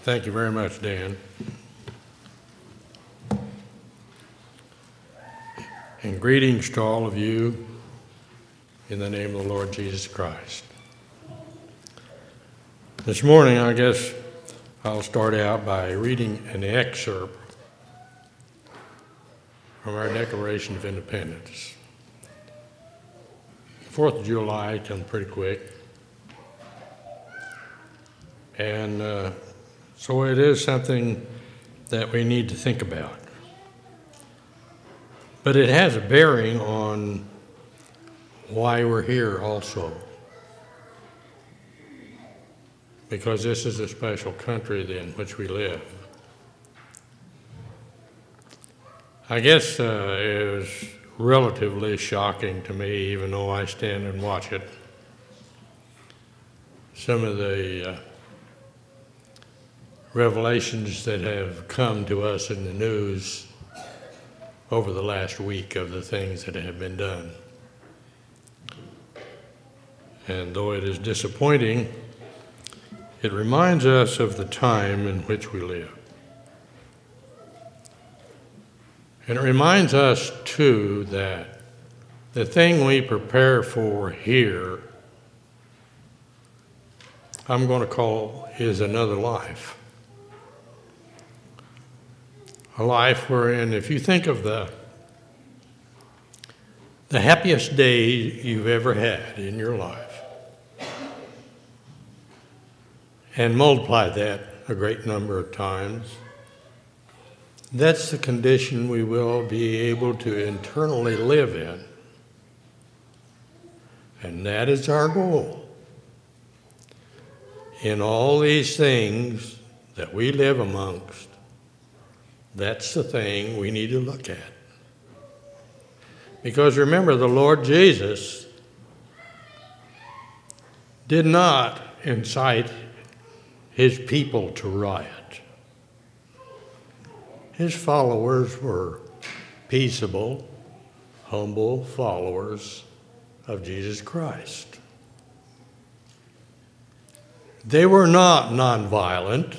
Thank you very much, Dan. And greetings to all of you in the name of the Lord Jesus Christ. This morning, I guess I'll start out by reading an excerpt from our Declaration of Independence. The 4th of July comes pretty quick. And so it is something that we need to think about. But it has a bearing on why we're here also. Because this is a special country in which we live. I guess it was relatively shocking to me, even though I stand and watch it. Some of the revelations that have come to us in the news over the last week of the things that have been done. And though it is disappointing, it reminds us of the time in which we live. And it reminds us, too, that the thing we prepare for here, I'm going to call, is another life. A life wherein, if you think of the happiest day you've ever had in your life, and multiply that a great number of times, that's the condition we will be able to internally live in. And that is our goal. In all these things that we live amongst, that's the thing we need to look at. Because remember, the Lord Jesus did not incite his people to riot. His followers were peaceable, humble followers of Jesus Christ. They were not nonviolent.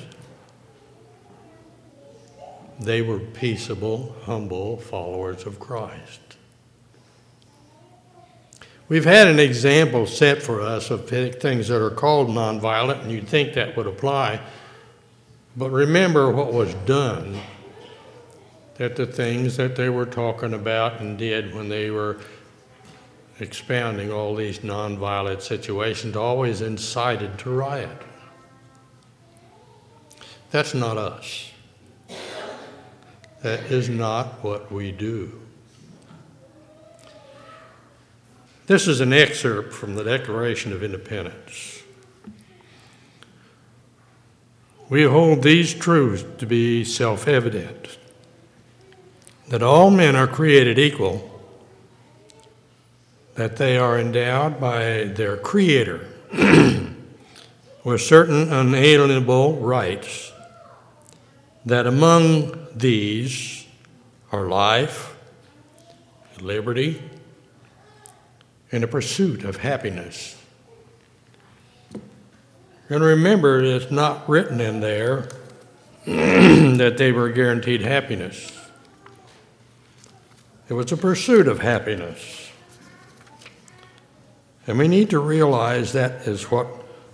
They were peaceable, humble followers of Christ. We've had an example set for us of things that are called nonviolent, and you'd think that would apply. But remember what was done, that the things that they were talking about and did when they were expounding all these nonviolent situations always incited to riot. That's not us. That is not what we do. This is an excerpt from the Declaration of Independence. We hold these truths to be self-evident, that all men are created equal, that they are endowed by their Creator with certain unalienable rights, that among these are life, liberty, and a pursuit of happiness. And remember, it's not written in there that they were guaranteed happiness. It was a pursuit of happiness. And we need to realize that is what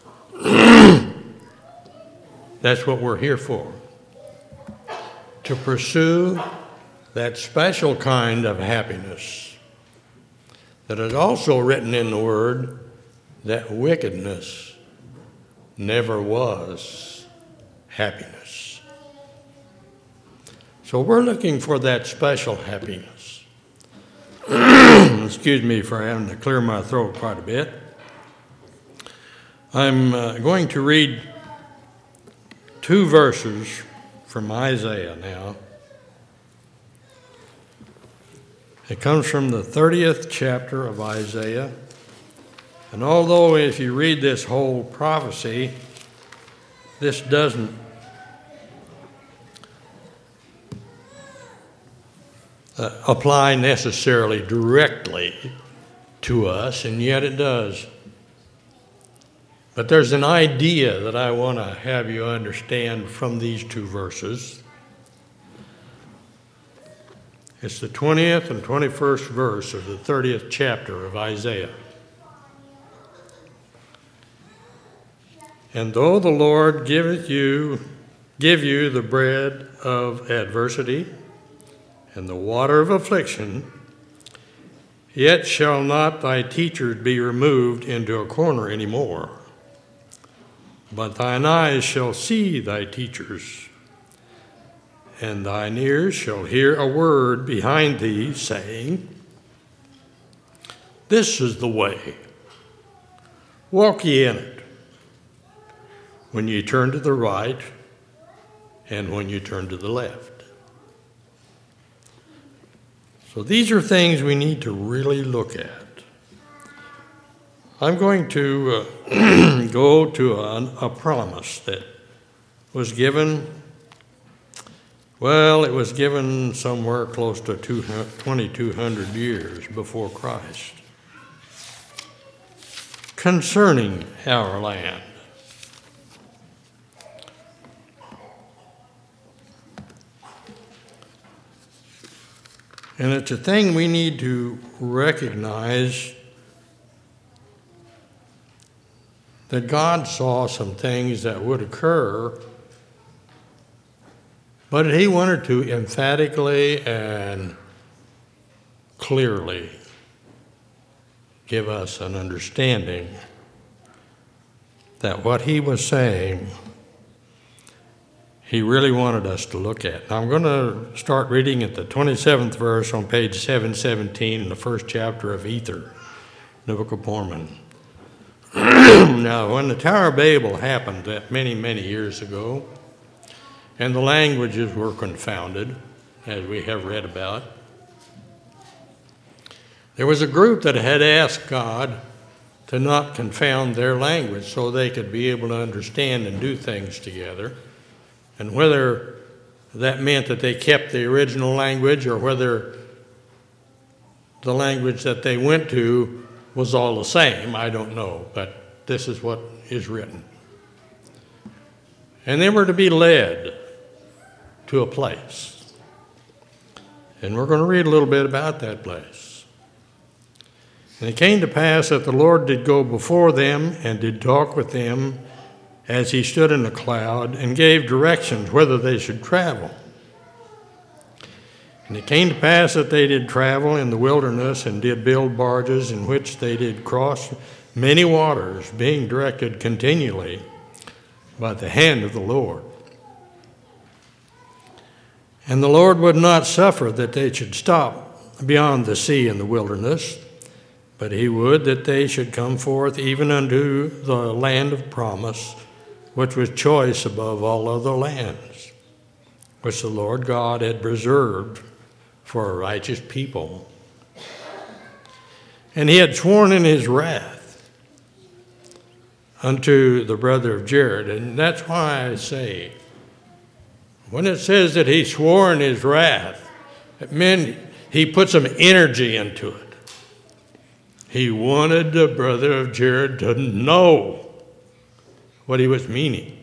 that's what we're here for. To pursue that special kind of happiness that is also written in the Word, that wickedness never was happiness. So we're looking for that special happiness. Excuse me for having to clear my throat quite a bit. I'm going to read 2 verses from Isaiah now. It comes from the 30th chapter of Isaiah. And although if you read this whole prophecy, this doesn't apply necessarily directly to us, and yet it does. But there's an idea that I want to have you understand from these two verses. It's the 20th and 21st verse of the 30th chapter of Isaiah. And though the Lord give you the bread of adversity and the water of affliction, yet shall not thy teachers be removed into a corner any more. But thine eyes shall see thy teachers, and thine ears shall hear a word behind thee, saying, This is the way, walk ye in it, when ye turn to the right, and when you turn to the left. So these are things we need to really look at. I'm going to go to a promise that was given, well, it was given somewhere close to 2,200 years before Christ, concerning our land. And it's a thing we need to recognize, that God saw some things that would occur, but he wanted to emphatically and clearly give us an understanding that what he was saying, he really wanted us to look at. Now I'm going to start reading at the 27th verse on page 717 in the first chapter of Ether, the Book of Mormon. Now, when the Tower of Babel happened that many, many years ago, and the languages were confounded, as we have read about, there was a group that had asked God to not confound their language so they could be able to understand and do things together. And whether that meant that they kept the original language or whether the language that they went to was all the same, I don't know, but this is what is written. And they were to be led to a place. And we're going to read a little bit about that place. And it came to pass that the Lord did go before them and did talk with them as he stood in the cloud and gave directions whither they should travel. And it came to pass that they did travel in the wilderness and did build barges in which they did cross many waters, being directed continually by the hand of the Lord. And the Lord would not suffer that they should stop beyond the sea in the wilderness, but he would that they should come forth even unto the land of promise, which was choice above all other lands, which the Lord God had preserved for a righteous people. And he had sworn in his wrath unto the brother of Jared. And that's why I say, when it says that he swore in his wrath, it meant he put some energy into it. He wanted the brother of Jared to know what he was meaning.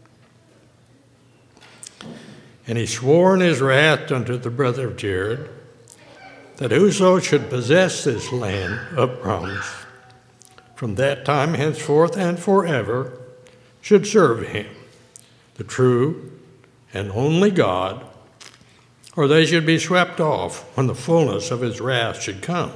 And he swore in his wrath unto the brother of Jared, that whoso should possess this land of promise, from that time henceforth and forever, should serve him, the true and only God, or they should be swept off when the fullness of his wrath should come.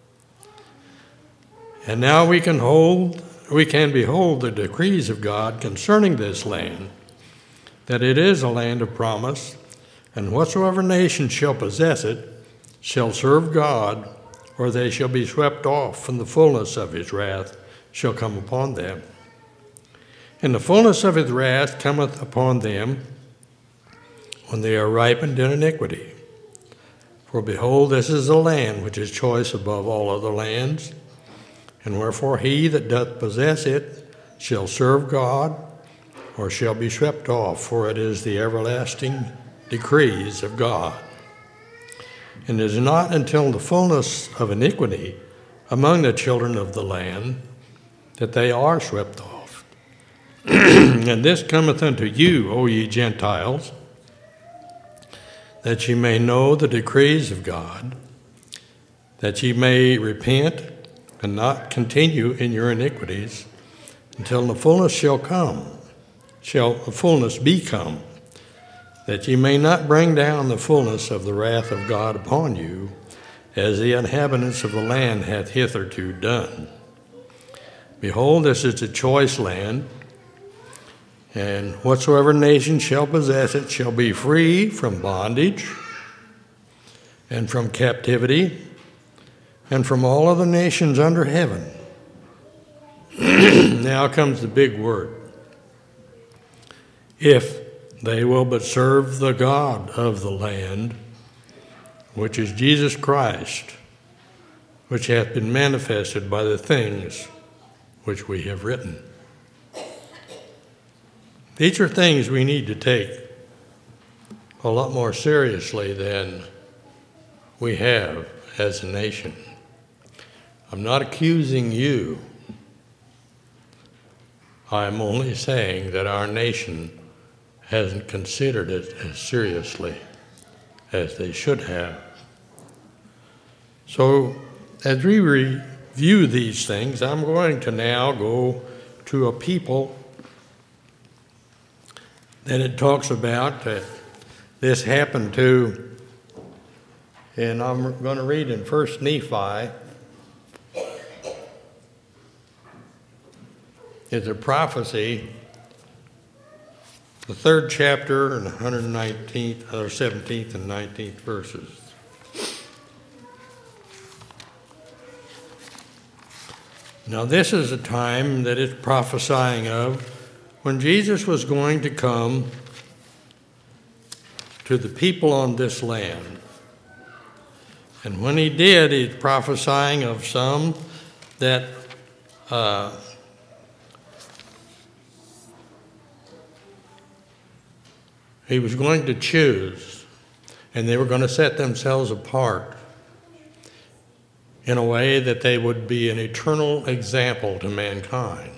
And now we can behold the decrees of God concerning this land, that it is a land of promise, and whatsoever nation shall possess it shall serve God, or they shall be swept off, and the fullness of his wrath shall come upon them. And the fullness of his wrath cometh upon them when they are ripened in iniquity. For behold, this is a land which is choice above all other lands, and wherefore he that doth possess it shall serve God, or shall be swept off, for it is the everlasting decrees of God. And it is not until the fullness of iniquity among the children of the land that they are swept off. And this cometh unto you, O ye Gentiles, that ye may know the decrees of God, that ye may repent and not continue in your iniquities until the fullness shall the fullness be come, that ye may not bring down the fullness of the wrath of God upon you, as the inhabitants of the land hath hitherto done. Behold, this is a choice land, and whatsoever nation shall possess it shall be free from bondage and from captivity and from all other nations under heaven. Now comes the big word. If they will but serve the God of the land, which is Jesus Christ, which hath been manifested by the things which we have written. These are things we need to take a lot more seriously than we have as a nation. I'm not accusing you. I'm only saying that our nation hasn't considered it as seriously as they should have. So, as we review these things, I'm going to now go to a people that it talks about that this happened to, and I'm going to read in 1 Nephi. It's a prophecy, the 3rd chapter and 119th, or 17th and 19th verses. Now this is a time that it's prophesying of when Jesus was going to come to the people on this land. And when he did, he's prophesying of some that he was going to choose, and they were going to set themselves apart in a way that they would be an eternal example to mankind.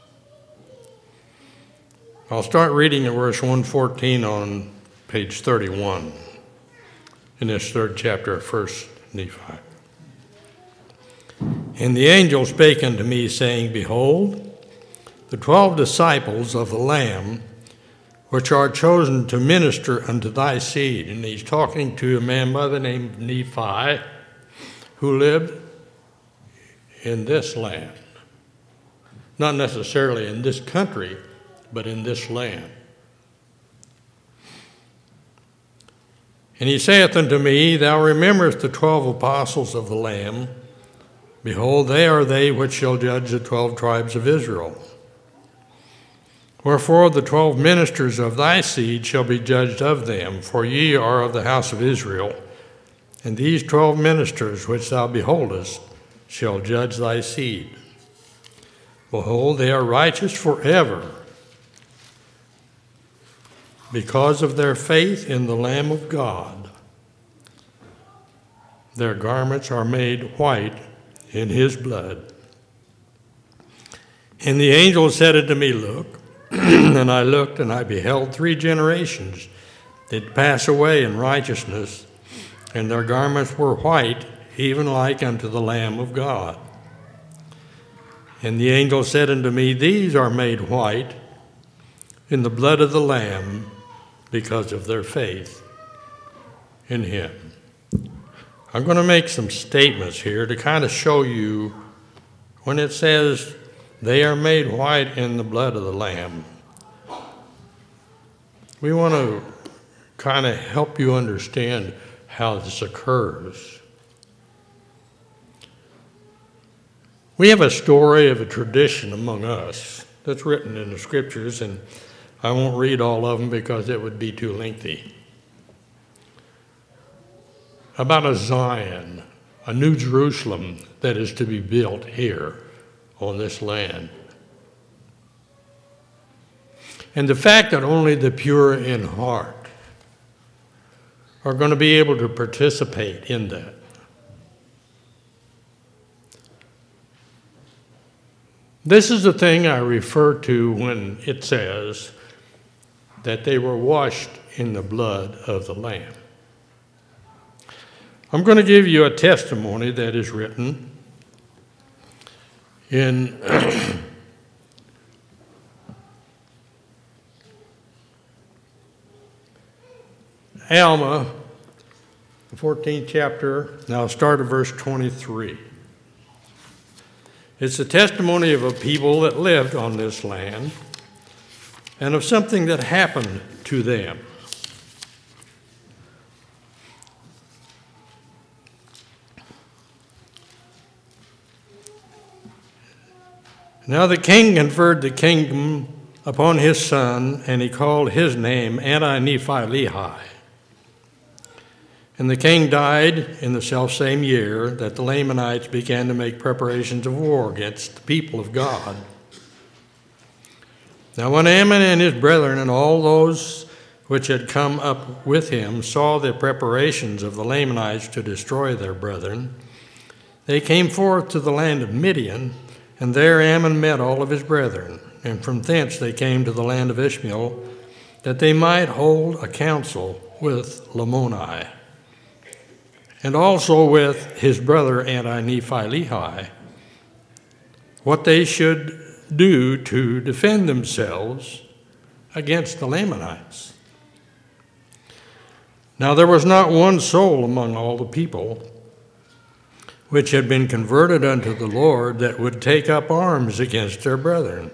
I'll start reading at verse 114 on page 31 in this 3rd chapter of 1 Nephi. And the angel spake unto me, saying, Behold, the 12 disciples of the Lamb, which are chosen to minister unto thy seed. And he's talking to a man by the name of Nephi, who lived in this land. Not necessarily in this country, but in this land. And he saith unto me, Thou rememberest the 12 apostles of the Lamb. Behold, they are they which shall judge the 12 tribes of Israel. Wherefore the 12 ministers of thy seed shall be judged of them, for ye are of the house of Israel. And these 12 ministers which thou beholdest shall judge thy seed. Behold, they are righteous forever, because of their faith in the Lamb of God. Their garments are made white in his blood. And the angel said unto me, Look. And I looked, and I beheld 3 generations that pass away in righteousness, and their garments were white, even like unto the Lamb of God. And the angel said unto me, These are made white in the blood of the Lamb, because of their faith in him. I'm going to make some statements here to kind of show you when it says they are made white in the blood of the Lamb. We want to kind of help you understand how this occurs. We have a story of a tradition among us that's written in the scriptures, and I won't read all of them because it would be too lengthy. About a Zion, a new Jerusalem that is to be built here on this land. And the fact that only the pure in heart are going to be able to participate in that. This is the thing I refer to when it says that they were washed in the blood of the Lamb. I'm going to give you a testimony that is written in Alma, the 14th chapter. Now I'll start at verse 23. It's the testimony of a people that lived on this land and of something that happened to them. Now the king conferred the kingdom upon his son, and he called his name Anti-Nephi-Lehi. And the king died in the selfsame year that the Lamanites began to make preparations of war against the people of God. Now when Ammon and his brethren and all those which had come up with him saw the preparations of the Lamanites to destroy their brethren, they came forth to the land of Midian, and there Ammon met all of his brethren, and from thence they came to the land of Ishmael, that they might hold a council with Lamoni, and also with his brother Anti-Nephi-Lehi, what they should do to defend themselves against the Lamanites. Now there was not one soul among all the people which had been converted unto the Lord that would take up arms against their brethren.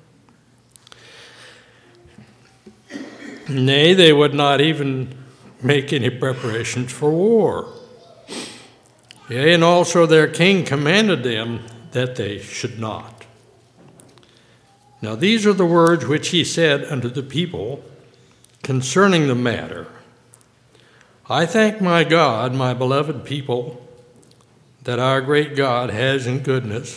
Nay, they would not even make any preparations for war. Yea, and also their king commanded them that they should not. Now these are the words which he said unto the people concerning the matter. I thank my God, my beloved people, that our great God has in goodness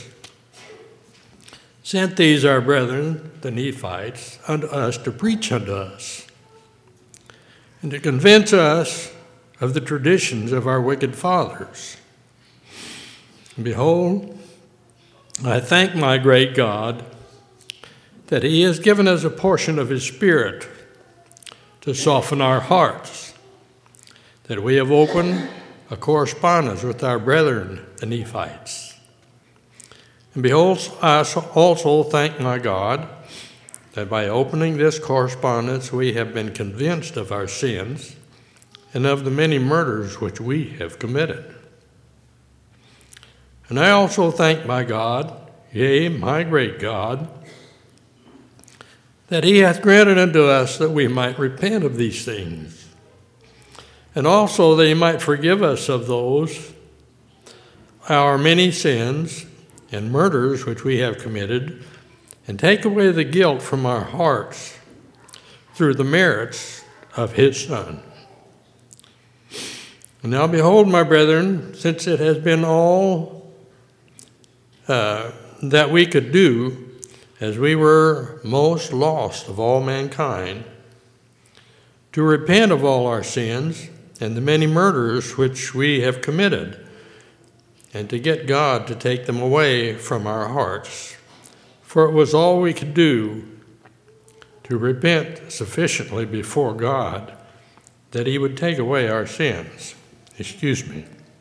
sent these our brethren, the Nephites, unto us to preach unto us, and to convince us of the traditions of our wicked fathers. And behold, I thank my great God that he has given us a portion of his Spirit to soften our hearts, that we have opened a correspondence with our brethren, the Nephites. And behold, I also thank my God that by opening this correspondence we have been convinced of our sins and of the many murders which we have committed. And I also thank my God, yea, my great God, that he hath granted unto us that we might repent of these things, and also that he might forgive us of those our many sins and murders which we have committed, and take away the guilt from our hearts through the merits of his Son. And now behold, my brethren, since it has been all that we could do, as we were most lost of all mankind, to repent of all our sins and the many murders which we have committed, and to get God to take them away from our hearts. For it was all we could do to repent sufficiently before God that he would take away our sins. Excuse me.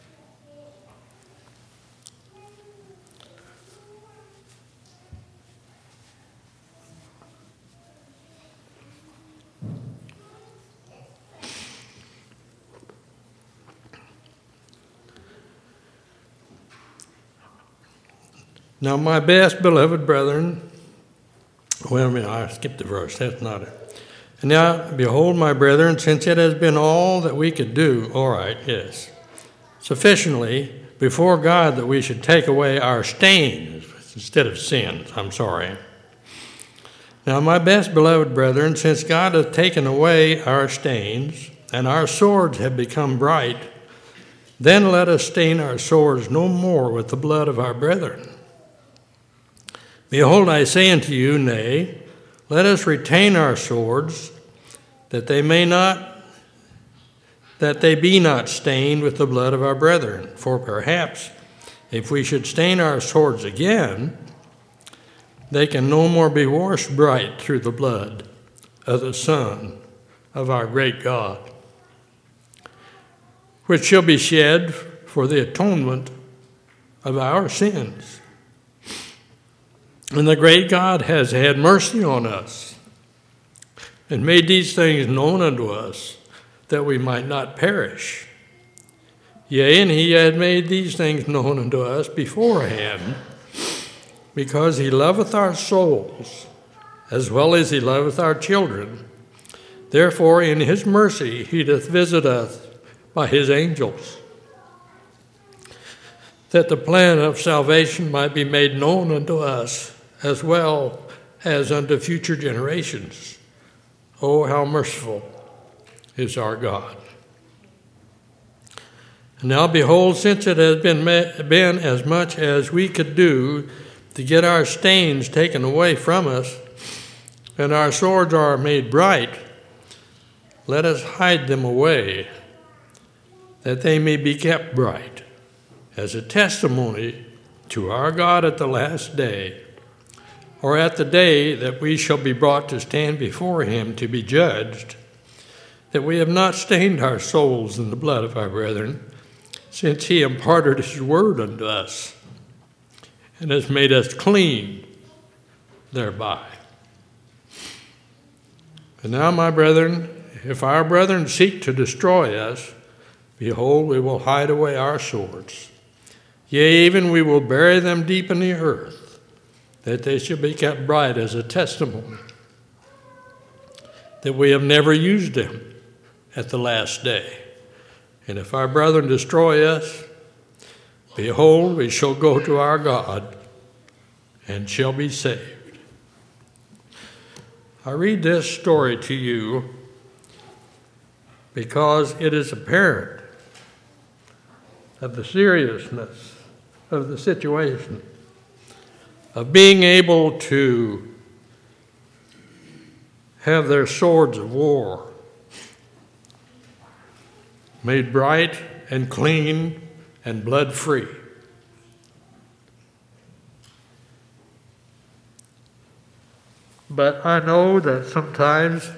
Now, my best beloved brethren, I skipped the verse, that's not it. And now, behold, my brethren, since it has been all that we could do, all right, yes, sufficiently before God that we should take away our stains instead of sins, Now, my best beloved brethren, since God hath taken away our stains, and our swords have become bright, then let us stain our swords no more with the blood of our brethren. Behold, I say unto you, nay, let us retain our swords, that they be not stained with the blood of our brethren. For perhaps, if we should stain our swords again, they can no more be washed bright through the blood of the Son of our great God, which shall be shed for the atonement of our sins. And the great God has had mercy on us and made these things known unto us, that we might not perish. Yea, and he had made these things known unto us beforehand, because he loveth our souls, as well as he loveth our children. Therefore, in his mercy he doth visit us by his angels, that the plan of salvation might be made known unto us, as well as unto future generations. Oh, how merciful is our God. And now behold, since it has been as much as we could do to get our stains taken away from us, and our swords are made bright, let us hide them away, that they may be kept bright, as a testimony to our God at the last day, or at the day that we shall be brought to stand before him to be judged, that we have not stained our souls in the blood of our brethren, since he imparted his word unto us, and has made us clean thereby. And now, my brethren, if our brethren seek to destroy us, behold, we will hide away our swords. Yea, even we will bury them deep in the earth, that they shall be kept bright as a testimony that we have never used them at the last day. And if our brethren destroy us, behold, we shall go to our God and shall be saved. I read this story to you because it is apparent of the seriousness of the situation, of being able to have their swords of war made bright and clean and blood-free. But I know that sometimes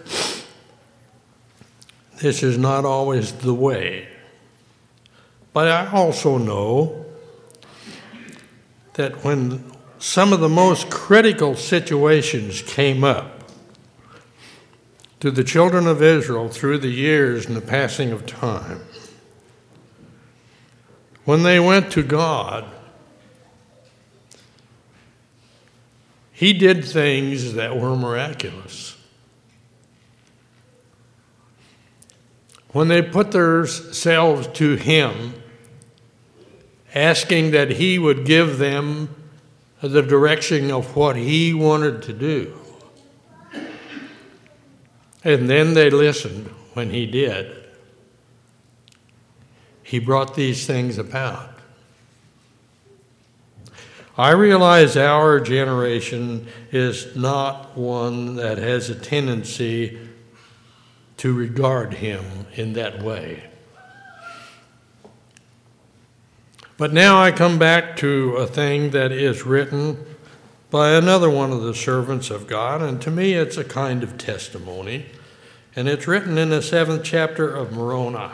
this is not always the way. But I also know that when some of the most critical situations came up to the children of Israel through the years and the passing of time, when they went to God, he did things that were miraculous. When they put themselves to him, asking that he would give them the direction of what he wanted to do, and then they listened when he did, he brought these things about. I realize our generation is not one that has a tendency to regard him in that way. But now I come back to a thing that is written by another one of the servants of God, and to me it's a kind of testimony, and it's written in the 7th chapter of Moroni.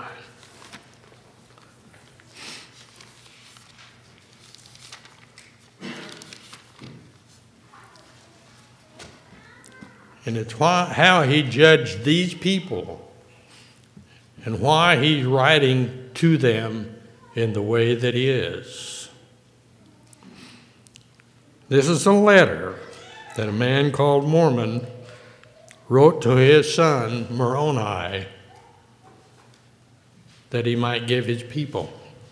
And it's how he judged these people and why he's writing to them in the way that he is. This is a letter that a man called Mormon wrote to his son Moroni that he might give his people.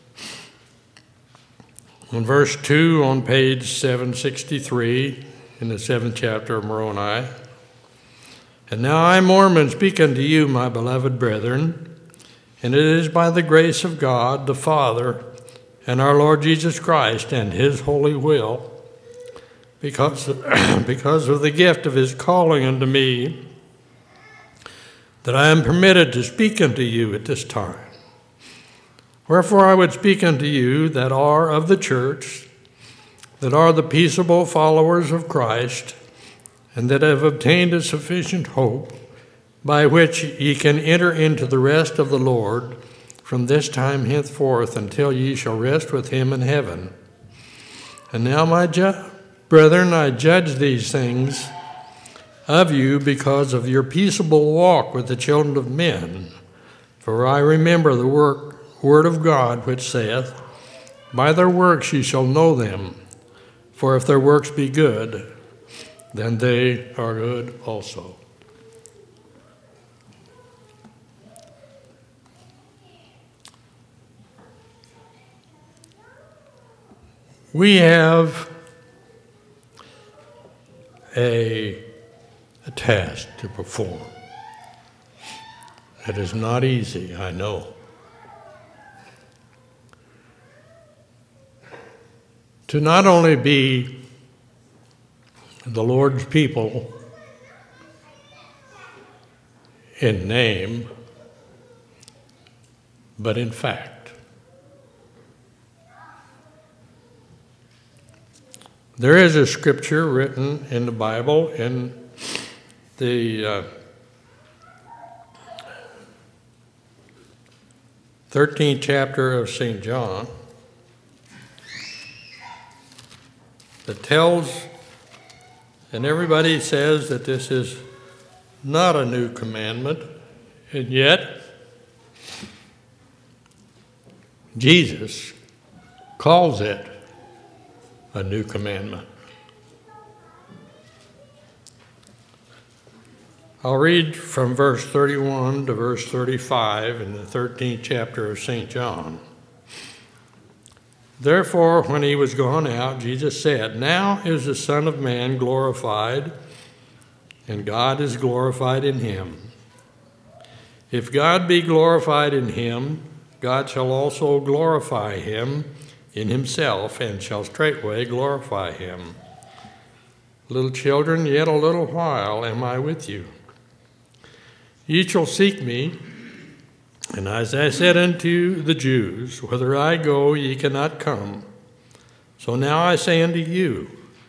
In verse 2 on page 763 in the 7th chapter of Moroni, "And now I, Mormon, speak unto you, my beloved brethren, and it is by the grace of God the Father and our Lord Jesus Christ and his holy will, because of the gift of his calling unto me, that I am permitted to speak unto you at this time. Wherefore I would speak unto you that are of the church, that are the peaceable followers of Christ, and that have obtained a sufficient hope, by which ye can enter into the rest of the Lord from this time henceforth until ye shall rest with him in heaven. And now, my brethren, I judge these things of you because of your peaceable walk with the children of men. For I remember the word of God, which saith, By their works ye shall know them. For if their works be good, then they are good also. We have a task to perform. It is not easy, I know. To not only be the Lord's people in name, but in fact. There is a scripture written in the Bible in the 13th chapter of St. John that tells, and everybody says that this is not a new commandment, and yet Jesus calls it a new commandment. I'll read from verse 31 to verse 35 in the 13th chapter of St. John. Therefore, when he was gone out, Jesus said, Now is the Son of Man glorified, and God is glorified in him. If God be glorified in him, God shall also glorify him in himself, and shall straightway glorify him. Little children, yet a little while am I with you. Ye shall seek me, and as I said unto the Jews, Whither I go, ye cannot come. So now I say unto you,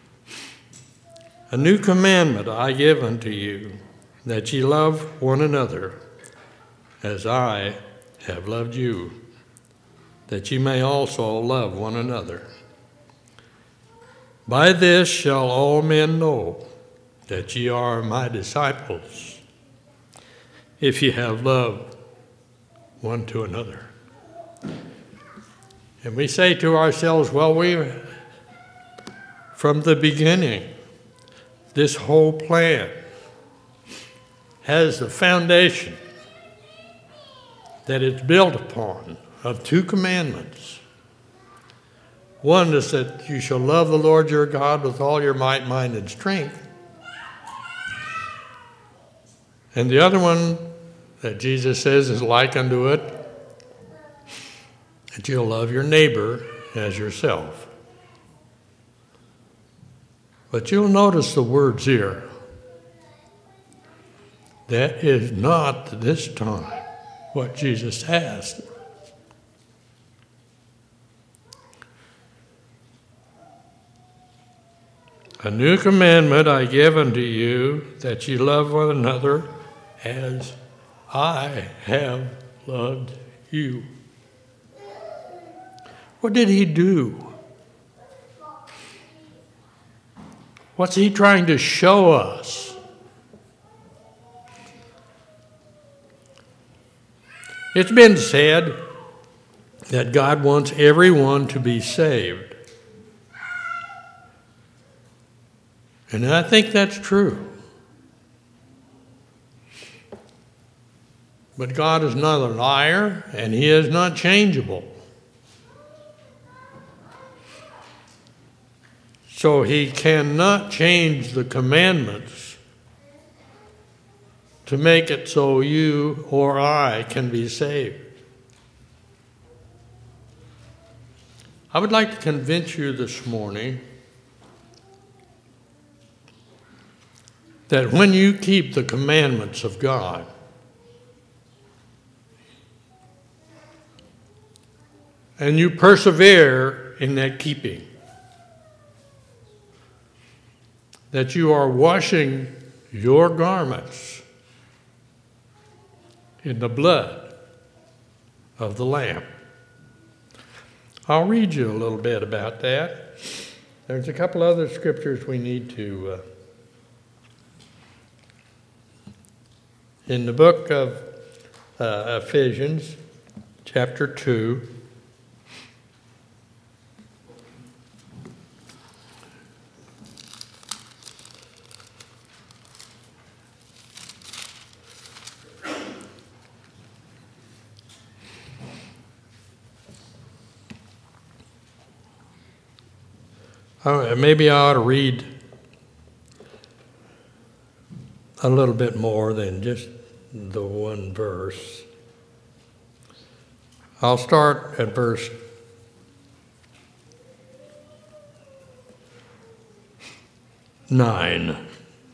a new commandment I give unto you, that ye love one another, as I have loved you, that ye may also love one another. By this shall all men know that ye are my disciples, if ye have love one to another. And we say to ourselves, well, from the beginning, this whole plan has the foundation that it's built upon of two commandments. One is that you shall love the Lord your God with all your might, mind, and strength. And the other one that Jesus says is like unto it, that you'll love your neighbor as yourself. But you'll notice the words here. That is not this time what Jesus asked. A new commandment I give unto you, that ye love one another as I have loved you. What did he do? What's he trying to show us? It's been said that God wants everyone to be saved. And I think that's true. But God is not a liar, and he is not changeable. So he cannot change the commandments to make it so you or I can be saved. I would like to convince you this morning that when you keep the commandments of God, and you persevere in that keeping, that you are washing your garments in the blood of the Lamb. I'll read you a little bit about that. There's a couple other scriptures we need to... in the book of Ephesians, chapter 2, maybe I ought to read a little bit more than just the one verse. I'll start at verse 9.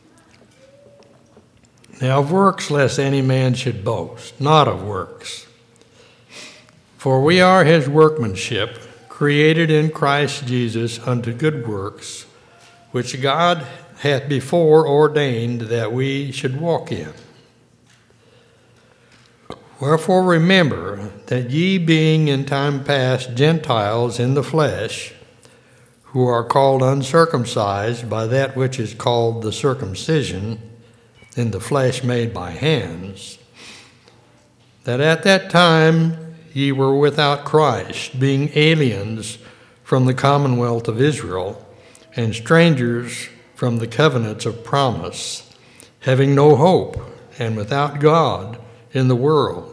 Now of works, lest any man should boast, not of works. For we are his workmanship, created in Christ Jesus unto good works, which God hath before ordained that we should walk in. Wherefore remember that ye being in time past Gentiles in the flesh, who are called uncircumcised by that which is called the circumcision, in the flesh made by hands, that at that time ye were without Christ, being aliens from the commonwealth of Israel, and strangers from the covenants of promise, having no hope, and without God in the world.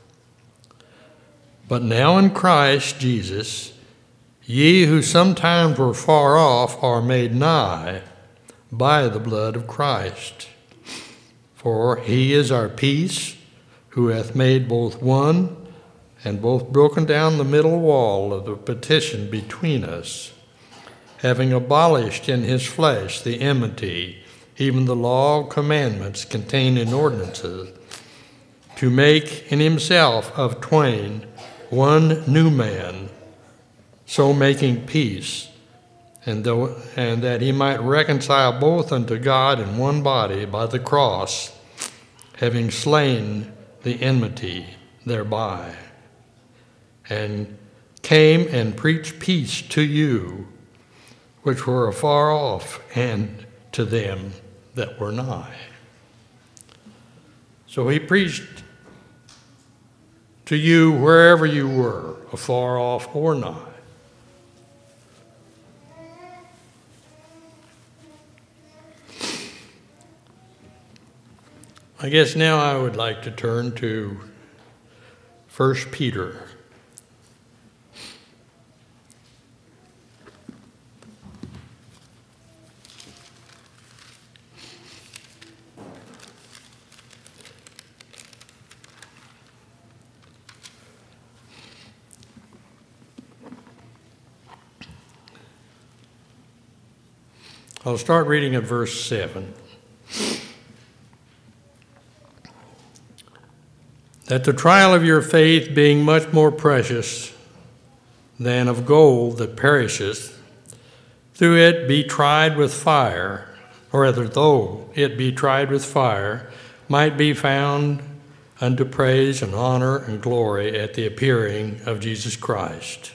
But now in Christ Jesus, ye who sometimes were far off are made nigh by the blood of Christ. For he is our peace, who hath made both one, and both broken down the middle wall of the partition between us, having abolished in his flesh the enmity, even the law of commandments contained in ordinances, to make in himself of twain one new man, so making peace, and that he might reconcile both unto God in one body by the cross, having slain the enmity thereby, and came and preached peace to you which were afar off, and to them that were nigh. So he preached to you wherever you were, afar off or nigh. I guess now I would like to turn to 1 Peter. I'll start reading at verse 7. That the trial of your faith, being much more precious than of gold that perisheth, through it be tried with fire, or rather though it be tried with fire, might be found unto praise and honor and glory at the appearing of Jesus Christ,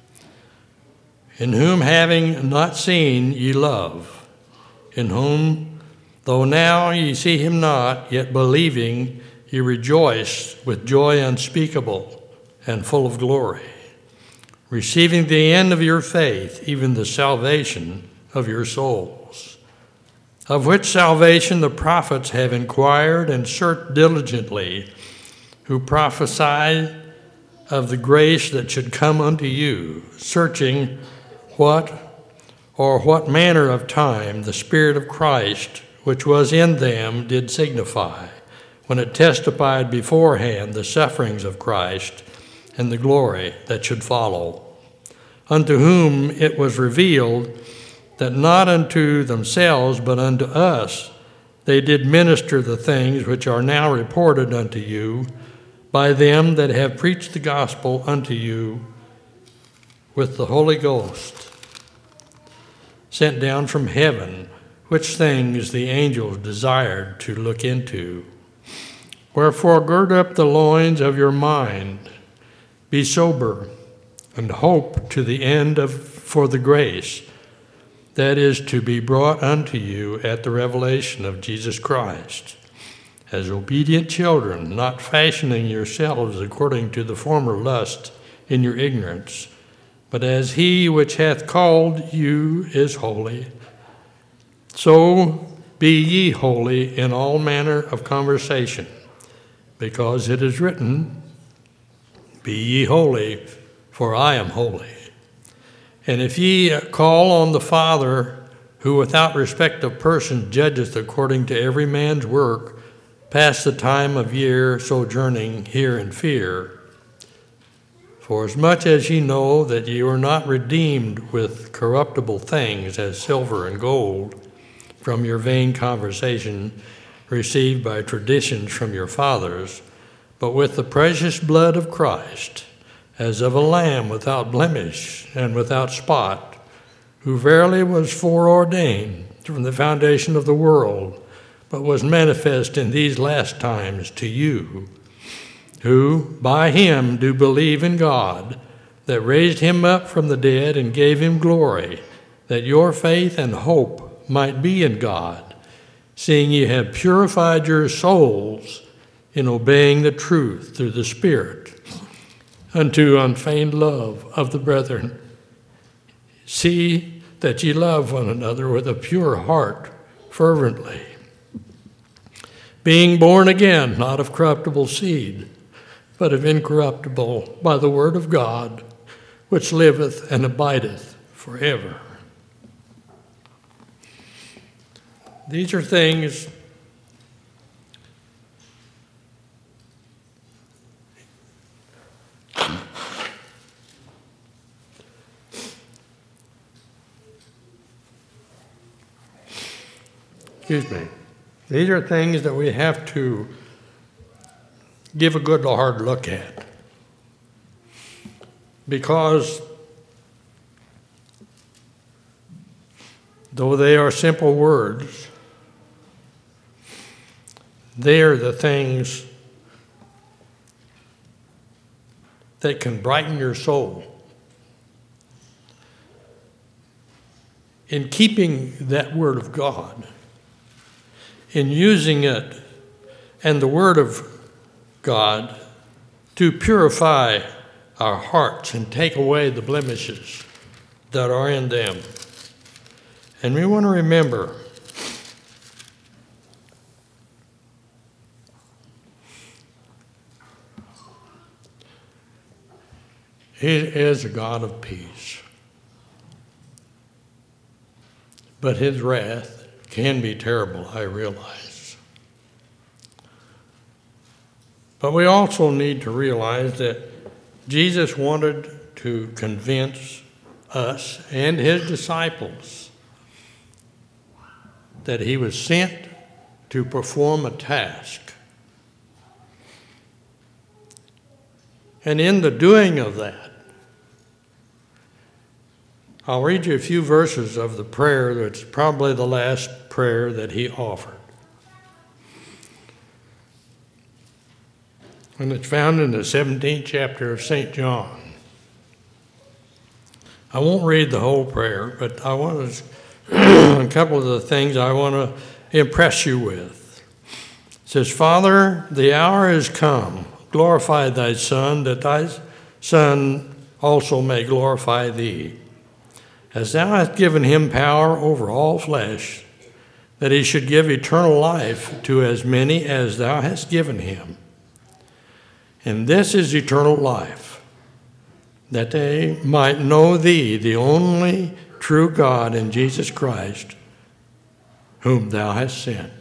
in whom having not seen ye love, in whom, though now ye see him not, yet believing, ye rejoice with joy unspeakable and full of glory, receiving the end of your faith, even the salvation of your souls, of which salvation the prophets have inquired and searched diligently, who prophesied of the grace that should come unto you, searching what manner of time the Spirit of Christ, which was in them, did signify, when it testified beforehand the sufferings of Christ and the glory that should follow, unto whom it was revealed that not unto themselves but unto us they did minister the things which are now reported unto you by them that have preached the gospel unto you with the Holy Ghost, sent down from heaven, which things the angels desired to look into. Wherefore gird up the loins of your mind, be sober, and hope to the end for the grace that is to be brought unto you at the revelation of Jesus Christ, as obedient children, not fashioning yourselves according to the former lust in your ignorance, but as he which hath called you is holy, so be ye holy in all manner of conversation, because it is written, Be ye holy, for I am holy. And if ye call on the Father, who without respect of person judgeth according to every man's work, pass the time of year sojourning here in fear. For as much as ye know that ye were not redeemed with corruptible things as silver and gold from your vain conversation received by traditions from your fathers, but with the precious blood of Christ, as of a lamb without blemish and without spot, who verily was foreordained from the foundation of the world, but was manifest in these last times to you, who by him do believe in God, that raised him up from the dead and gave him glory, that your faith and hope might be in God, seeing ye have purified your souls in obeying the truth through the Spirit, unto unfeigned love of the brethren. See that ye love one another with a pure heart fervently, being born again, not of corruptible seed, but of incorruptible, by the word of God, which liveth and abideth forever. These are things These are things that we have to give a good hard look at, because though they are simple words, they are the things that can brighten your soul. In keeping that word of God, in using it and the word of God to purify our hearts and take away the blemishes that are in them. And we want to remember He is a God of peace. But his wrath can be terrible, I realize. But we also need to realize that Jesus wanted to convince us and his disciples that he was sent to perform a task. And in the doing of that, I'll read you a few verses of the prayer that's probably the last prayer that he offered. And it's found in the 17th chapter of St. John. I won't read the whole prayer, but I want to, a couple of the things I want to impress you with. It says, Father, the hour is come. Glorify thy Son, that thy Son also may glorify thee. As thou hast given him power over all flesh, that he should give eternal life to as many as thou hast given him. And this is eternal life, that they might know thee, the only true God, and Jesus Christ, whom thou hast sent.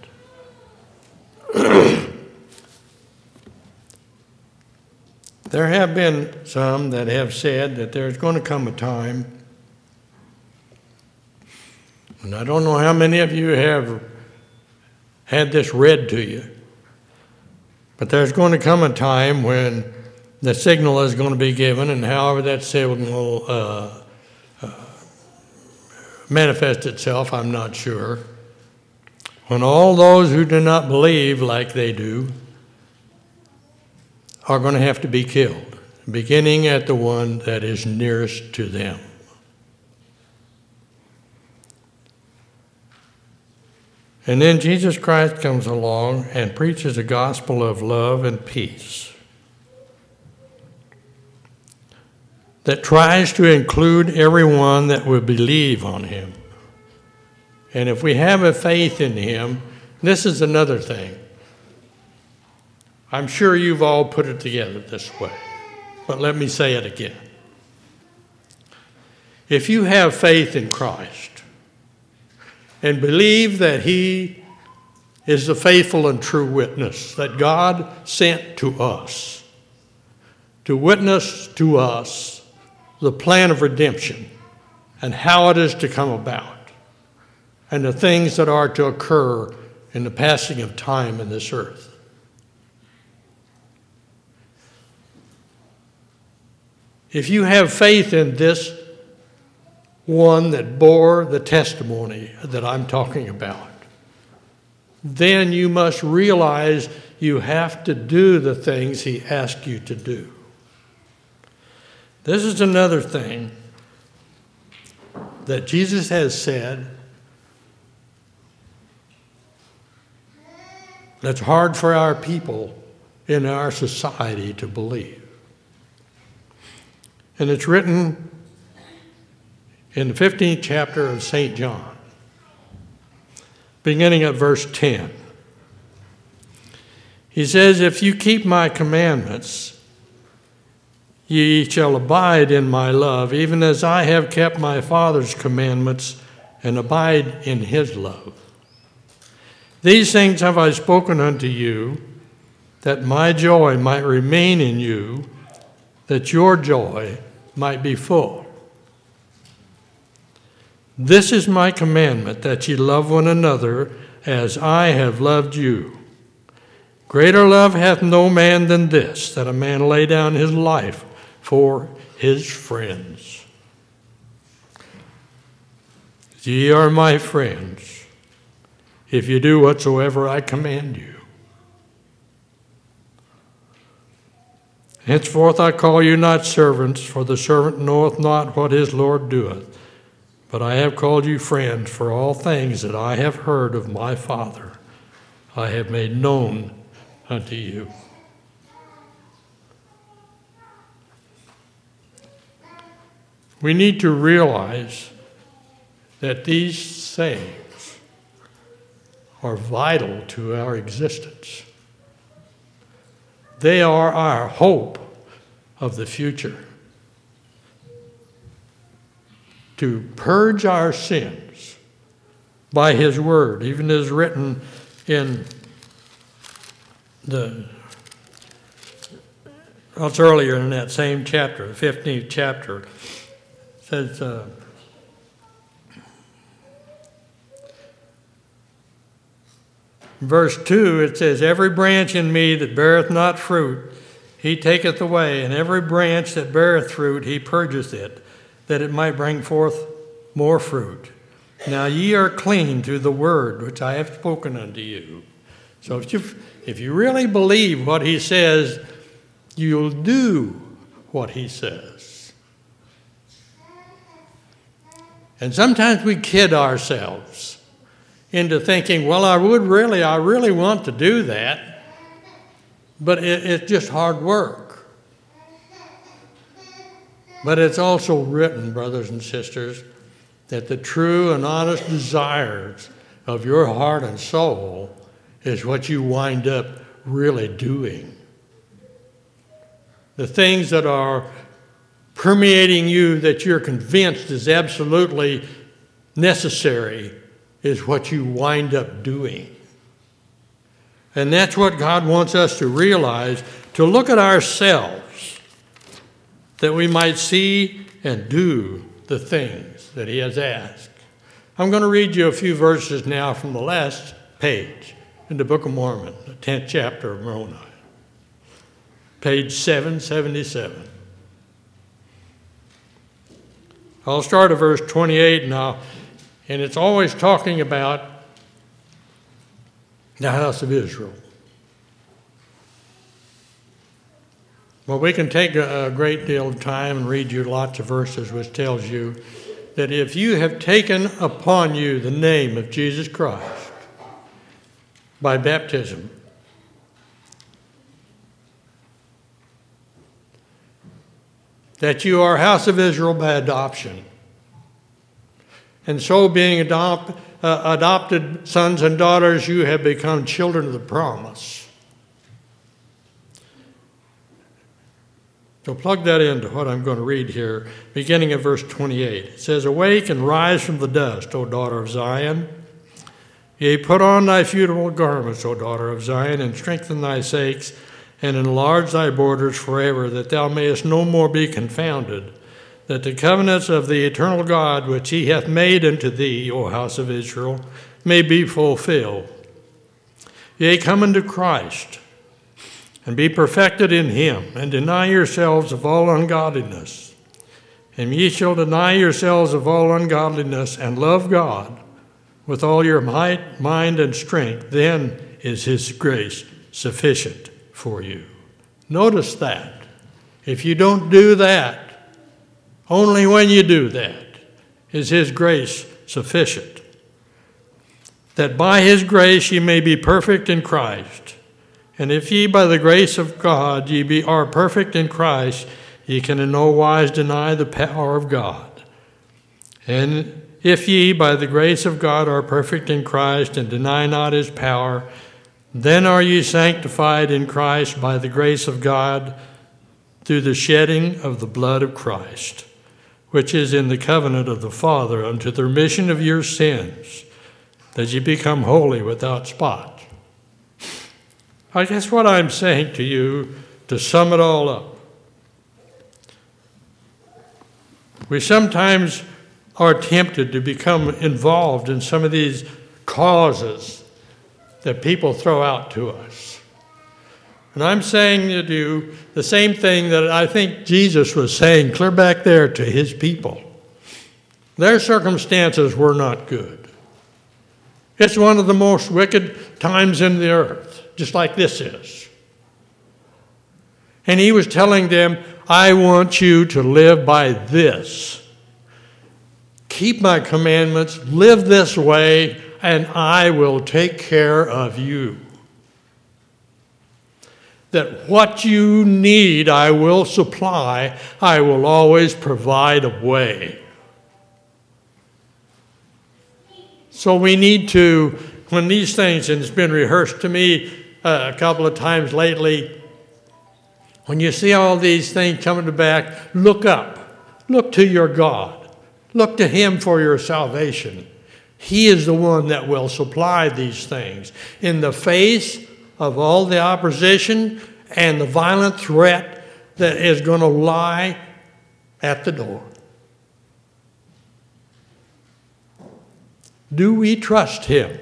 There have been some that have said that there's going to come a time, and I don't know how many of you have had this read to you, but there's going to come a time when the signal is going to be given, and however that signal will manifest itself, I'm not sure. when all those who do not believe like they do are going to have to be killed, beginning at the one that is nearest to them. And then Jesus Christ comes along and preaches a gospel of love and peace that tries to include everyone that will believe on him. And if we have a faith in him, this is another thing. I'm sure you've all put it together this way, but let me say it again. If you have faith in Christ and believe that he is the faithful and true witness that God sent to us, to witness to us the plan of redemption and how it is to come about, and the things that are to occur in the passing of time in this earth. If you have faith in this one that bore the testimony that I'm talking about, then you must realize you have to do the things he asked you to do. This is another thing that Jesus has said that's hard for our people in our society to believe. And it's written in the 15th chapter of St. John, beginning at verse 10. He says, "If you keep my commandments, ye shall abide in my love, even as I have kept my Father's commandments and abide in his love. These things have I spoken unto you, that my joy might remain in you, that your joy might be full. This is my commandment, that ye love one another as I have loved you. Greater love hath no man than this, that a man lay down his life for his friends. Ye are my friends, if you do whatsoever I command you. Henceforth I call you not servants, for the servant knoweth not what his Lord doeth. But I have called you friends, for all things that I have heard of my Father I have made known unto you." We need to realize that these sayings are vital to our existence. They are our hope of the future. To purge our sins by his word, even as written in it's earlier in that same chapter, the 15th chapter. It says, verse 2, it says, "Every branch in me that beareth not fruit, he taketh away, and every branch that beareth fruit, he purgeth it, that it might bring forth more fruit. Now ye are clean through the word which I have spoken unto you." So if you really believe what he says, you'll do what he says. And sometimes we kid ourselves into thinking, well, I really want to do that, but it's just hard work. But it's also written, brothers and sisters, that the true and honest desires of your heart and soul is what you wind up really doing. The things that are permeating you that you're convinced is absolutely necessary is what you wind up doing. And that's what God wants us to realize, to look at ourselves, that we might see and do the things that he has asked. I'm going to read you a few verses now from the last page in the Book of Mormon, the 10th chapter of Moroni, page 777. I'll start at verse 28 now, and it's always talking about the house of Israel. Well, we can take a great deal of time and read you lots of verses which tells you that if you have taken upon you the name of Jesus Christ by baptism, that you are house of Israel by adoption, and so being adopted sons and daughters, you have become children of the promise. So plug that into what I'm going to read here, beginning at verse 28. It says, "Awake and rise from the dust, O daughter of Zion. Yea, put on thy beautiful garments, O daughter of Zion, and strengthen thy sakes, and enlarge thy borders forever, that thou mayest no more be confounded, that the covenants of the eternal God which he hath made unto thee, O house of Israel, may be fulfilled. Yea, come unto Christ, and be perfected in him, and deny yourselves of all ungodliness. And ye shall deny yourselves of all ungodliness, and love God with all your might, mind, and strength. Then is his grace sufficient for you." Notice that. If you don't do that, only when you do that is his grace sufficient. That by his grace ye may be perfect in Christ. And if ye by the grace of God are perfect in Christ, ye can in no wise deny the power of God. And if ye by the grace of God are perfect in Christ, and deny not his power, then are ye sanctified in Christ by the grace of God through the shedding of the blood of Christ, which is in the covenant of the Father unto the remission of your sins, that ye become holy without spot. I guess what I'm saying to you, to sum it all up, we sometimes are tempted to become involved in some of these causes that people throw out to us. And I'm saying to you the same thing that I think Jesus was saying clear back there to his people. Their circumstances were not good. It's one of the most wicked times in the earth, just like this is. And he was telling them, I want you to live by this. Keep my commandments, live this way, and I will take care of you. That what you need, I will supply. I will always provide a way. So we need to, when these things, and it's been rehearsed to me a couple of times lately, when you see all these things coming to back, look up. Look to your God. Look to him for your salvation. He is the one that will supply these things. In the face of all the opposition and the violent threat that is going to lie at the door. Do we trust him?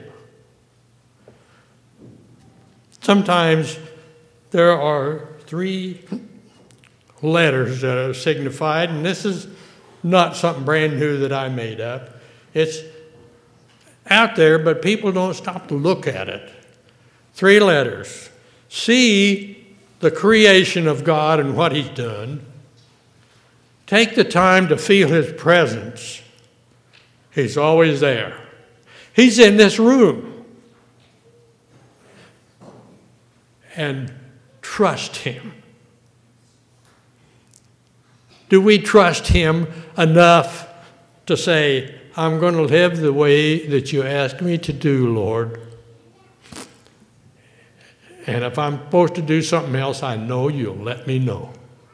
Sometimes there are 3 letters that are signified, and this is not something brand new that I made up. It's out there, but people don't stop to look at it. 3 letters. See the creation of God and what he's done. Take the time to feel his presence. He's always there. He's in this room. And trust him. Do we trust him enough to say, I'm going to live the way that you asked me to do, Lord? And if I'm supposed to do something else, I know you'll let me know.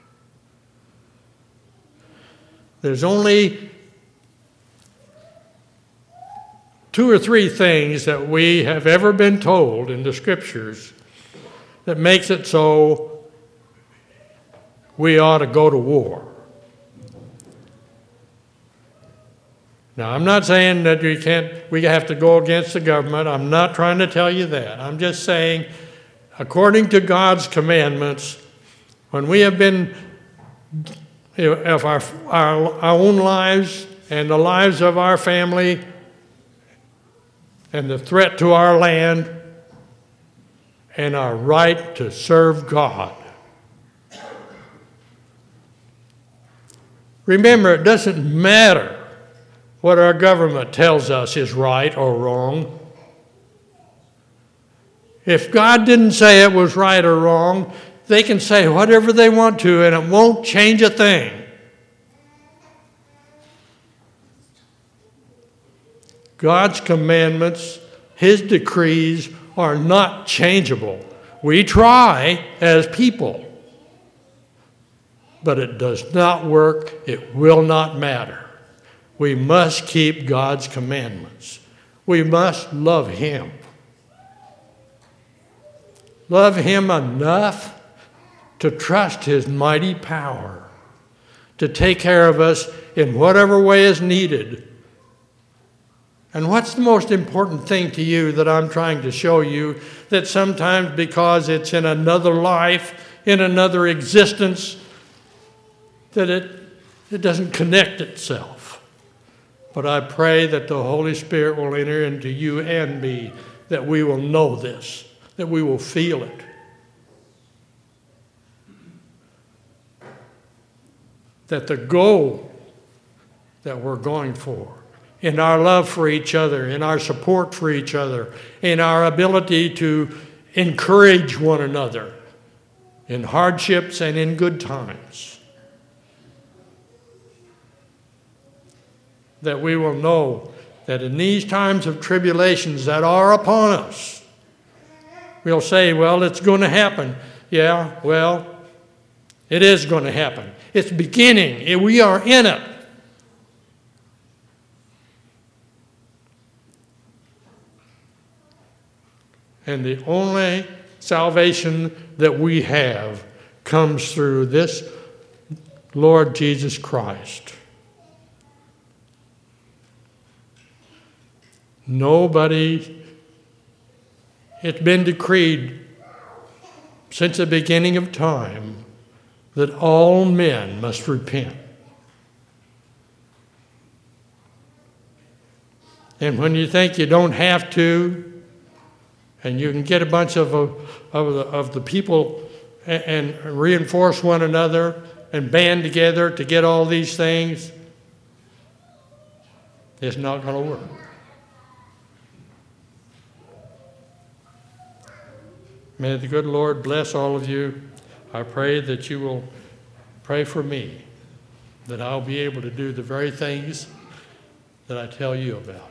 There's only 2 or 3 things that we have ever been told in the scriptures that makes it so we ought to go to war. Now, I'm not saying that we have to go against the government. I'm not trying to tell you that. I'm just saying, according to God's commandments, when we have been, if our own lives and the lives of our family and the threat to our land and our right to serve God. Remember, it doesn't matter what our government tells us is right or wrong. If God didn't say it was right or wrong, they can say whatever they want to, and it won't change a thing. God's commandments, His decrees are not changeable. We try as people, but it does not work. It will not matter. We must keep God's commandments. We must love Him. Love Him enough to trust His mighty power to take care of us in whatever way is needed. And what's the most important thing to you that I'm trying to show you? That sometimes because it's in another life, in another existence, that it doesn't connect itself. But I pray that the Holy Spirit will enter into you and me, that we will know this, that we will feel it. That the goal that we're going for, in our love for each other, in our support for each other, in our ability to encourage one another in hardships and in good times, that we will know that in these times of tribulations that are upon us, we'll say, well, it's going to happen. Yeah, well, it is going to happen. It's beginning. We are in it. And the only salvation that we have comes through this Lord Jesus Christ. Nobody, it's been decreed since the beginning of time that all men must repent. And when you think you don't have to, and you can get a bunch of the people and reinforce one another and band together to get all these things, it's not going to work. May the good Lord bless all of you. I pray that you will pray for me, that I'll be able to do the very things that I tell you about.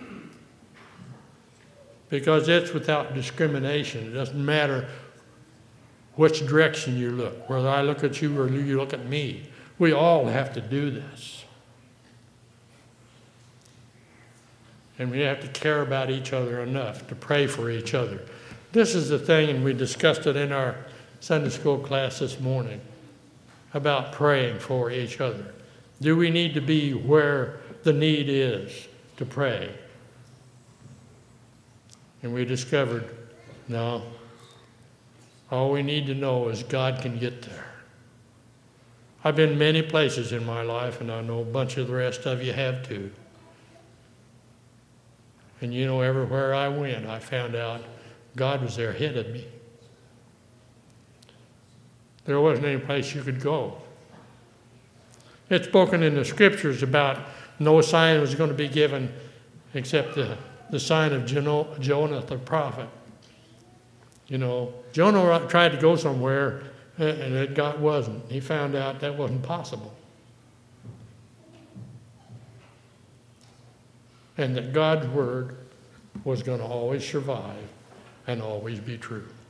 Because it's without discrimination. It doesn't matter which direction you look, whether I look at you or you look at me. We all have to do this. And we have to care about each other enough to pray for each other. This is the thing, and we discussed it in our Sunday school class this morning, about praying for each other. Do we need to be where the need is to pray? And we discovered, no. All we need to know is God can get there. I've been many places in my life, and I know a bunch of the rest of you have too. And you know, everywhere I went, I found out God was there ahead of me. There wasn't any place you could go. It's spoken in the scriptures about no sign was going to be given except the sign of Jonah the prophet. You know, Jonah tried to go somewhere and God wasn't. He found out that wasn't possible. And that God's word was going to always survive and always be true.